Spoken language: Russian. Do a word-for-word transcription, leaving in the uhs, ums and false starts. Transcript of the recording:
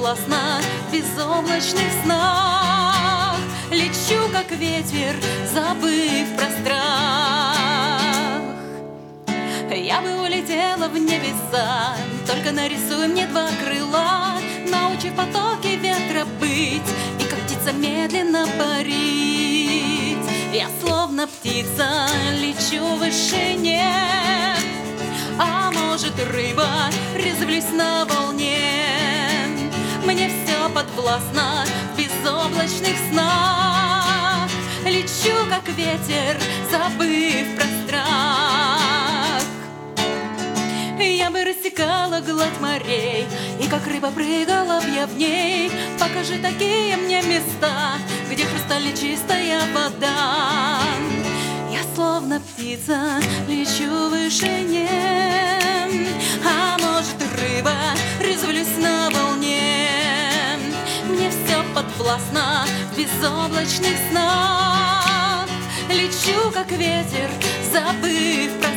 подвластна в безоблачных снах. Лечу, как ветер, забыв про страх. Я бы улетела в небеса, только нарисуй мне два крыла, научи в потоке ветра быть и как птица медленно парить. Я словно птица лечу в вышине, а может рыба, резвлюсь на волне. Мне все подвластно в безоблачных снах. Лечу, как ветер, забыв про страх. Я бы рассекала гладь морей, и как рыба прыгала б я в ней. Покажи такие мне места, где хрустально чистая вода. Я словно птица лечу в вышине, а может рыба, резвлюсь на волне. Мне все подвластно в безоблачных снах. Лечу, как ветер, забыв про